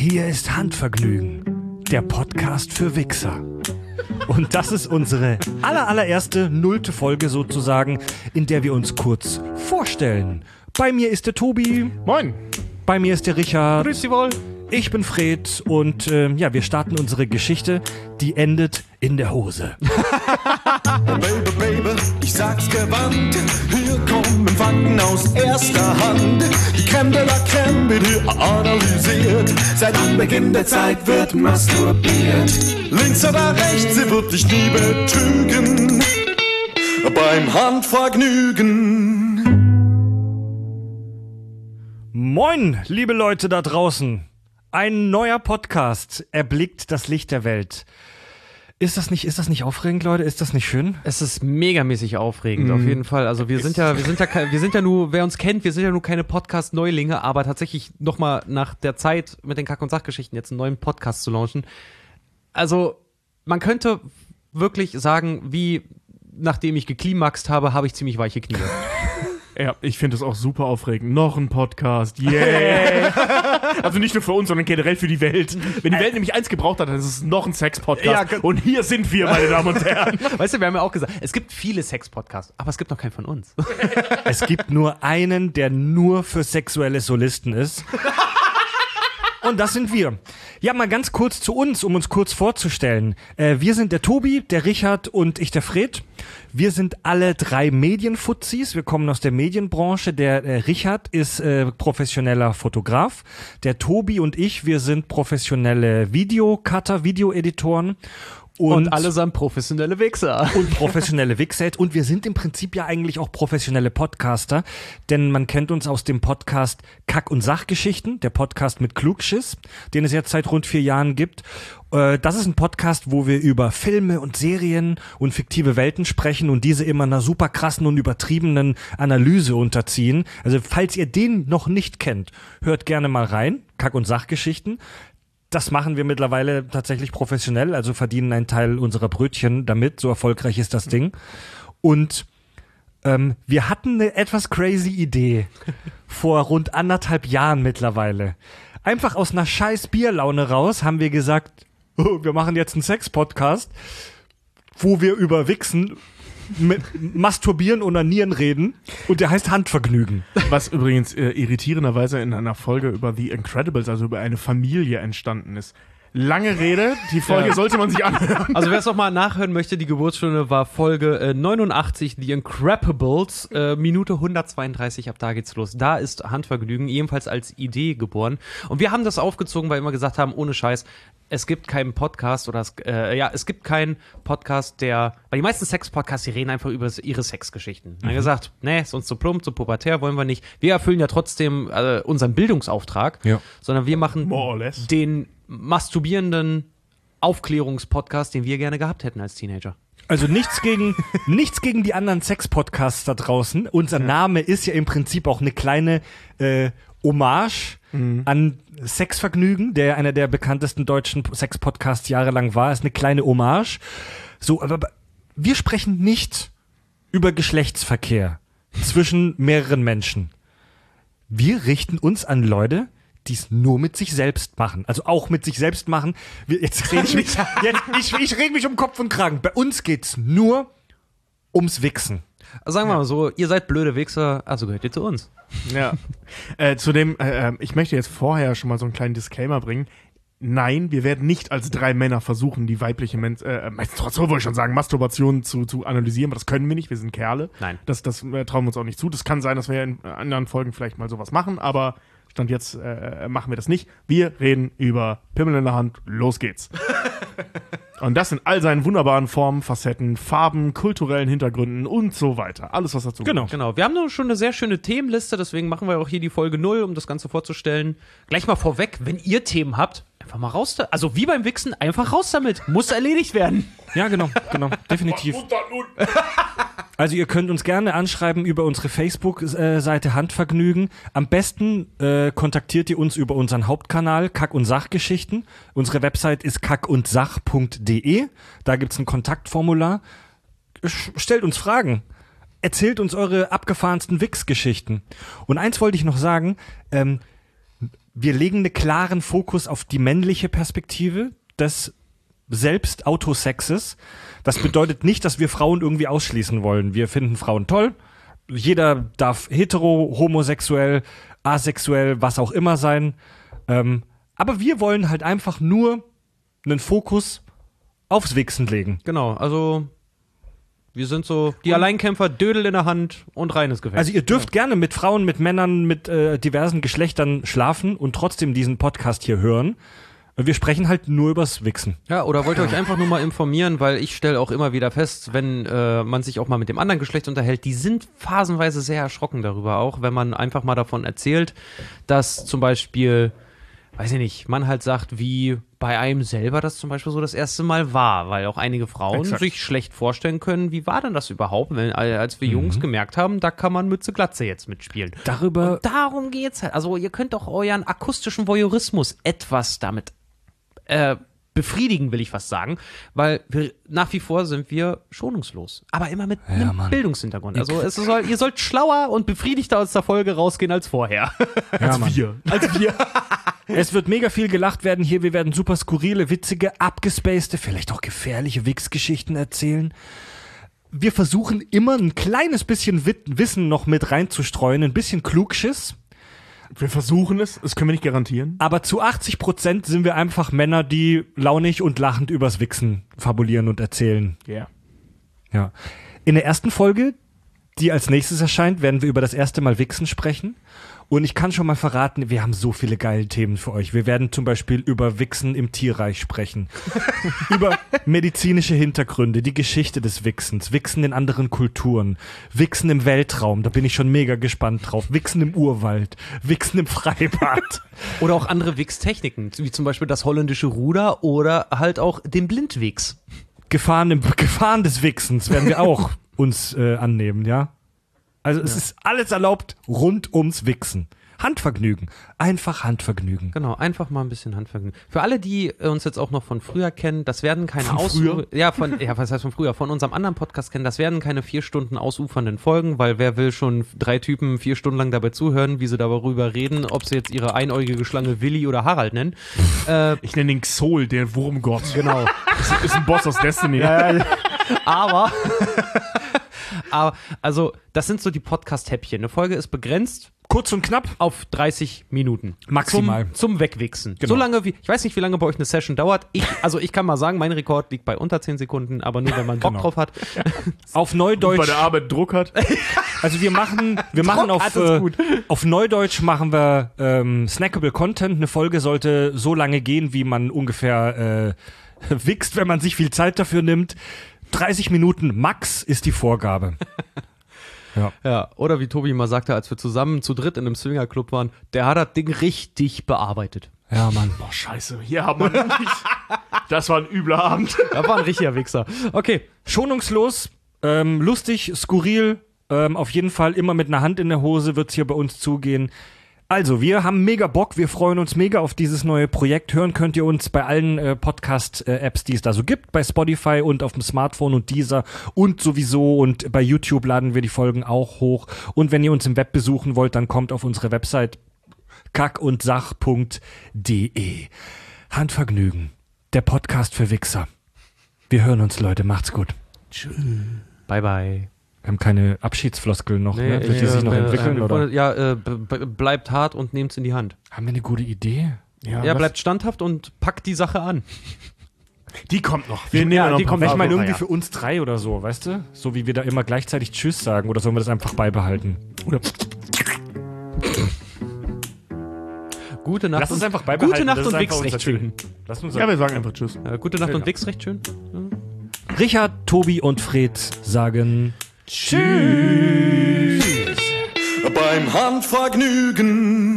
Hier ist Handvergnügen, der Podcast für Wichser. Und das ist unsere allererste 0. Folge sozusagen, in der wir uns kurz vorstellen. Bei mir ist der Tobi. Moin. Bei mir ist der Richard. Grüß Sie wohl. Ich bin Fred und wir starten unsere Geschichte, die endet in der Hose. Baby, Baby, ich sag's gewandt, hier kommen Fakten aus erster Hand. Die Crème de la Crème wird hier analysiert, seit Anbeginn der Zeit wird masturbiert. Links oder rechts, sie wird dich nie betrügen, beim Handvergnügen. Moin, liebe Leute da draußen. Ein neuer Podcast erblickt das Licht der Welt. Ist das nicht aufregend, Leute? Ist das nicht schön? Es ist megamäßig aufregend, auf jeden Fall. Also wir sind ja nur, wer uns kennt, wir sind ja nur keine Podcast-Neulinge, aber tatsächlich nochmal nach der Zeit mit den Kack- und Sachgeschichten jetzt einen neuen Podcast zu launchen. Also man könnte wirklich sagen, wie nachdem ich geklimaxt habe, habe ich ziemlich weiche Knie. Ja, ich finde es auch super aufregend. Noch ein Podcast, yeah! Also nicht nur für uns, sondern generell für die Welt. Wenn die Welt nämlich eins gebraucht hat, dann ist es noch ein Sex-Podcast. Ja, und hier sind wir, meine Damen und Herren. Weißt du, wir haben ja auch gesagt, es gibt viele Sex-Podcasts, aber es gibt noch keinen von uns. Es gibt nur einen, der nur für sexuelle Solisten ist. Und das sind wir. Ja, mal ganz kurz zu uns, um uns kurz vorzustellen. Wir sind der Tobi, der Richard und ich, der Fred. Wir sind alle 3 Medienfuzis. Wir kommen aus der Medienbranche. Der Richard ist professioneller Fotograf. Der Tobi und ich, wir sind professionelle Videocutter, Videoeditoren. Und allesamt professionelle Wichser. Und professionelle Wichser. Und wir sind im Prinzip ja eigentlich auch professionelle Podcaster, denn man kennt uns aus dem Podcast Kack- und Sachgeschichten, der Podcast mit Klugschiss, den es jetzt seit rund 4 Jahren gibt. Das ist ein Podcast, wo wir über Filme und Serien und fiktive Welten sprechen und diese immer einer super krassen und übertriebenen Analyse unterziehen. Also falls ihr den noch nicht kennt, hört gerne mal rein, Kack- und Sachgeschichten. Das machen wir mittlerweile tatsächlich professionell, also verdienen einen Teil unserer Brötchen damit, so erfolgreich ist das Ding. Und wir hatten eine etwas crazy Idee vor rund 1,5 Jahren mittlerweile. Einfach aus einer scheiß Bierlaune raus haben wir gesagt, oh, wir machen jetzt einen Sex-Podcast, wo wir über Wichsen, Masturbieren, Onanieren reden und der heißt Handvergnügen. Was übrigens irritierenderweise in einer Folge über The Incredibles, also über eine Familie entstanden ist. Lange Rede, die Folge sollte man sich anhören. Also wer es nochmal nachhören möchte, die Geburtsstunde war Folge 89, The Incredibles, Minute 132, ab da geht's los. Da ist Handvergnügen ebenfalls als Idee geboren. Und wir haben das aufgezogen, weil wir immer gesagt haben, ohne Scheiß, es gibt keinen Podcast es gibt keinen Podcast, weil die meisten Sex-Podcasts, die reden einfach über ihre Sexgeschichten. Dann gesagt, nee, ist uns zu plump, zu pubertär, wollen wir nicht. Wir erfüllen ja trotzdem unseren Bildungsauftrag, sondern wir machen den masturbierenden Aufklärungspodcast, den wir gerne gehabt hätten als Teenager. Also nichts gegen die anderen Sex-Podcasts da draußen. Unser Name ist ja im Prinzip auch eine kleine Hommage an Sexvergnügen, der einer der bekanntesten deutschen Sex-Podcasts jahrelang war. Ist eine kleine Hommage. So, aber wir sprechen nicht über Geschlechtsverkehr zwischen mehreren Menschen. Wir richten uns an Leute, die es nur mit sich selbst machen. Also auch mit sich selbst machen. Ich reg mich um Kopf und Kragen. Bei uns geht's nur ums Wichsen. Also sagen wir mal so, ihr seid blöde Wichser, also gehört ihr zu uns. Ja. Zudem, ich möchte jetzt vorher schon mal so einen kleinen Disclaimer bringen. Nein, wir werden nicht als 3 Männer versuchen, die weibliche Masturbation zu analysieren, aber das können wir nicht, wir sind Kerle. Nein. Das trauen wir uns auch nicht zu. Das kann sein, dass wir in anderen Folgen vielleicht mal sowas machen, aber Stand jetzt machen wir das nicht. Wir reden über Pimmel in der Hand, los geht's. Und das in all seinen wunderbaren Formen, Facetten, Farben, kulturellen Hintergründen und so weiter. Alles, was dazu gehört. Genau. Wir haben nur schon eine sehr schöne Themenliste, deswegen machen wir auch hier die Folge 0, um das Ganze vorzustellen. Gleich mal vorweg, wenn ihr Themen habt, einfach mal raus da. Also wie beim Wichsen, einfach raus damit. Muss erledigt werden. Ja, genau, definitiv. Also ihr könnt uns gerne anschreiben über unsere Facebook-Seite Handvergnügen. Am besten kontaktiert ihr uns über unseren Hauptkanal Kack- und Sachgeschichten. Unsere Website ist kackundsach.de. Da gibt's ein Kontaktformular. Stellt uns Fragen. Erzählt uns eure abgefahrensten Wichs-Geschichten. Und eins wollte ich noch sagen, wir legen einen klaren Fokus auf die männliche Perspektive des Selbst-Autosexes. Das bedeutet nicht, dass wir Frauen irgendwie ausschließen wollen. Wir finden Frauen toll. Jeder darf hetero, homosexuell, asexuell, was auch immer sein. Aber wir wollen halt einfach nur einen Fokus aufs Wichsen legen. Genau, also wir sind so die Alleinkämpfer, Dödel in der Hand und reines Gefecht. Also ihr dürft gerne mit Frauen, mit Männern, mit diversen Geschlechtern schlafen und trotzdem diesen Podcast hier hören. Wir sprechen halt nur übers Wichsen. Ja, oder wollt ihr euch einfach nur mal informieren, weil ich stelle auch immer wieder fest, wenn man sich auch mal mit dem anderen Geschlecht unterhält, die sind phasenweise sehr erschrocken darüber auch, wenn man einfach mal davon erzählt, dass zum Beispiel, weiß ich nicht, man halt sagt, wie bei einem selber das zum Beispiel so das erste Mal war, weil auch einige Frauen sich schlecht vorstellen können, wie war denn das überhaupt, wenn, als wir Jungs gemerkt haben, da kann man Mütze Glatze jetzt mitspielen. Und darum geht's halt. Also ihr könnt auch euren akustischen Voyeurismus etwas damit befriedigen, will ich fast sagen, weil nach wie vor sind wir schonungslos, aber immer mit einem Bildungshintergrund. Also ihr sollt schlauer und befriedigter aus der Folge rausgehen als vorher. Als wir. Es wird mega viel gelacht werden hier. Wir werden super skurrile, witzige, abgespacede, vielleicht auch gefährliche Wichsgeschichten erzählen. Wir versuchen immer ein kleines bisschen Wissen noch mit reinzustreuen, ein bisschen Klugschiss. Wir versuchen es, das können wir nicht garantieren. Aber zu 80% sind wir einfach Männer, die launig und lachend übers Wichsen fabulieren und erzählen. Ja. Ja. In der ersten Folge, die als nächstes erscheint, werden wir über das erste Mal Wichsen sprechen. Und ich kann schon mal verraten, wir haben so viele geile Themen für euch. Wir werden zum Beispiel über Wichsen im Tierreich sprechen. Über medizinische Hintergründe, die Geschichte des Wichsens, Wichsen in anderen Kulturen, Wichsen im Weltraum, da bin ich schon mega gespannt drauf. Wichsen im Urwald, Wichsen im Freibad. Oder auch andere Wichstechniken, wie zum Beispiel das holländische Ruder oder halt auch den Blindwichs. Gefahren des Wichsens werden wir auch uns annehmen, ja? Also es ist alles erlaubt rund ums Wichsen. Handvergnügen. Einfach Handvergnügen. Genau, einfach mal ein bisschen Handvergnügen. Für alle, die uns jetzt auch noch von früher kennen, das werden keine was heißt von früher? Von unserem anderen Podcast kennen, das werden keine 4 Stunden ausufernden Folgen, weil wer will schon 3 Typen 4 Stunden lang dabei zuhören, wie sie darüber reden, ob sie jetzt ihre einäugige Schlange Willi oder Harald nennen. Ich nenne den Xol, der Wurmgott. Genau. Das ist ein Boss aus Destiny. Aber also, das sind so die Podcast-Häppchen. Eine Folge ist begrenzt. Kurz und knapp. Auf 30 Minuten. Maximal. Zum Wegwichsen. Genau. So lange wie, ich weiß nicht, wie lange bei euch eine Session dauert. Ich kann mal sagen, mein Rekord liegt bei unter 10 Sekunden, aber nur, wenn man Bock drauf hat. Auf Neudeutsch. Und bei der Arbeit Druck hat. Also wir machen auf Neudeutsch machen wir snackable Content. Eine Folge sollte so lange gehen, wie man ungefähr wichst, wenn man sich viel Zeit dafür nimmt. 30 Minuten max ist die Vorgabe. Ja, oder wie Tobi mal sagte, als wir zusammen zu dritt in einem Swingerclub waren, der hat das Ding richtig bearbeitet. Ja, Mann. Boah, scheiße. Ja, Mann. Das war ein übler Abend. Das war ein richtiger Wichser. Okay. Schonungslos, lustig, skurril, auf jeden Fall immer mit einer Hand in der Hose wird's hier bei uns zugehen. Also, wir haben mega Bock, wir freuen uns mega auf dieses neue Projekt. Hören könnt ihr uns bei allen Podcast-Apps, die es da so gibt, bei Spotify und auf dem Smartphone und Deezer und sowieso und bei YouTube laden wir die Folgen auch hoch. Und wenn ihr uns im Web besuchen wollt, dann kommt auf unsere Website kackundsach.de. Handvergnügen, der Podcast für Wichser. Wir hören uns, Leute, macht's gut. Tschüss. Bye, bye. Wir haben keine Abschiedsfloskeln noch, ne? Wird die sich noch entwickeln, oder? Ja, bleibt hart und nehmt's in die Hand. Haben wir eine gute Idee? Ja, bleibt standhaft und packt die Sache an. Die kommt noch. Die kommt noch. Ich meine, irgendwie für uns 3 oder so, weißt du? So wie wir da immer gleichzeitig Tschüss sagen. Oder sollen wir das einfach beibehalten? Oder Gute Nacht. Lass uns einfach beibehalten. Gute Nacht und Wichs recht schön. Lass uns wir sagen einfach Tschüss. Gute Nacht und Wichs recht schön. Richard, Tobi und Fred sagen Tschüss. Beim Handvergnügen.